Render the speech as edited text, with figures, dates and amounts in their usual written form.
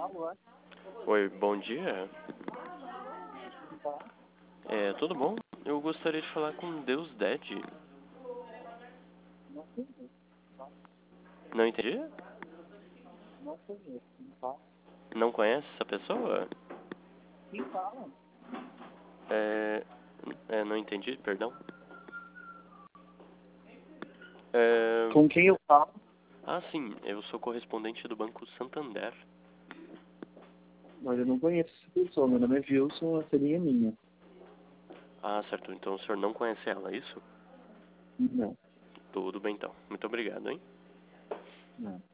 Alô? Oi, bom dia. Tá? Tudo bom? Eu gostaria de falar com Deus Dead. Não conheço, tá? Não entendi? Não conheço, tá? Não conhece essa pessoa? Quem fala? Não entendi, perdão. Com quem eu falo? Sim, eu sou correspondente do Banco Santander. Mas eu não conheço essa pessoa. Meu nome é Wilson, a seria minha. Certo. Então o senhor não conhece ela, é isso? Não, Tudo bem, então. Muito obrigado, hein? não.